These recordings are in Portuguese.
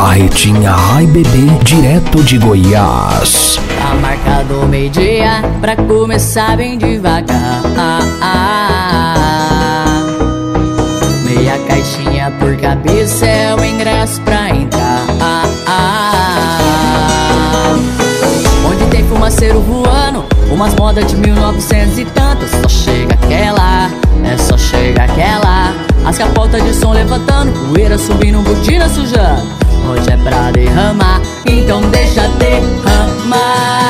Barretinha Ai Bebê, direto de Goiás. Tá marcado meio-dia pra começar bem devagar. Meia caixinha por cabeça é o ingresso pra entrar. Onde tem fumaceiro voando, umas modas de 1900 e tanto. Só chega aquela, só chega aquela. As capotas de som levantando, poeira subindo, botina sujando. Hoje é pra derramar, então deixa derramar.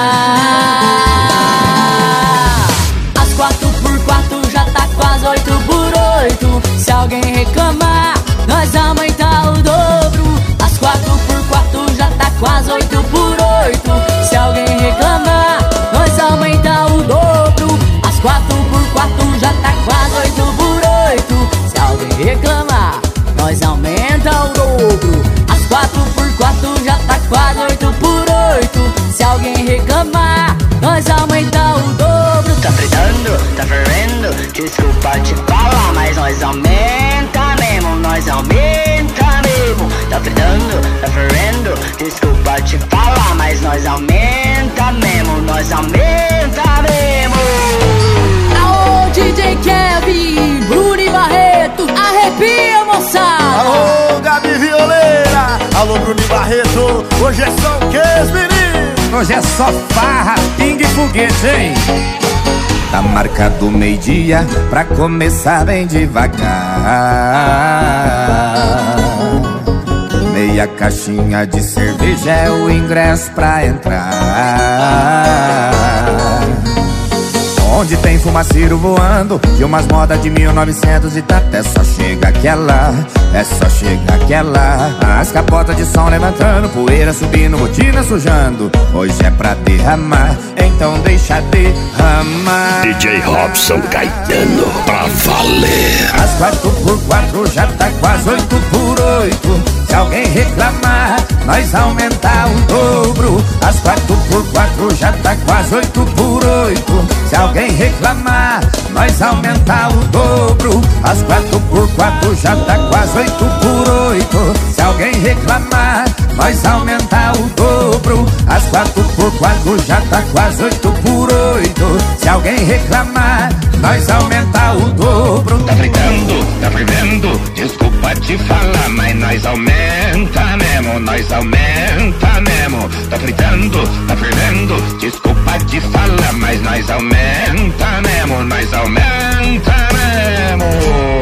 As 4x4 já tá quase 8x8. Se alguém reclamar, nós aumenta o dobro. As 4x4 já tá quase 8x8. Se alguém reclamar, nós aumenta o dobro. As 4x4 já tá quase 8x8. Se alguém reclamar, nós aumenta o dobro. As 4x4 já tá quase 8x8. Se alguém reclamar, nós aumenta o dobro. Tá fritando, tá fervendo, desculpa te falar, mas nós aumenta mesmo, nós aumenta mesmo. Tá fritando, tá fervendo, desculpa te falar, mas nós aumenta mesmo, nós aumenta mesmo. Aô, DJ Kevin, Bruno e Barreto, arrepia, moçada. Alô, Gabi Violeira, alô, Bruno e Barreto. Hoje é só o que, meninos? Hoje é só farra, pingue e foguete, hein? Tá marcado meio-dia pra começar bem devagar. Meia caixinha de cerveja é o ingresso pra entrar. Onde tem fumaceiro voando e umas modas de 1900 e tanto. É só chega aquela, é só chega aquela. As capotas de som levantando, poeira subindo, botina sujando. Hoje é pra derramar, então deixa derramar. DJ Robson Caetano, pra valer. As 4x4 já tá quase 8x8. Se alguém reclamar, nós aumenta o dobro. As 4x4 já tá quase 8x8. Se alguém reclamar, nós aumenta o dobro. As 4x4 já tá quase 8x8. Se alguém reclamar, nós aumenta o dobro. As 4x4 já tá quase 8x8. Se alguém reclamar, nós aumenta o dobro. Tá fritando, tá fervendo, desculpa te falar, mas nós aumenta mesmo, nós aumenta mesmo. Tá fritando, tá fervendo, desculpa te falar, mas nós aumenta mesmo, nós aumenta mesmo.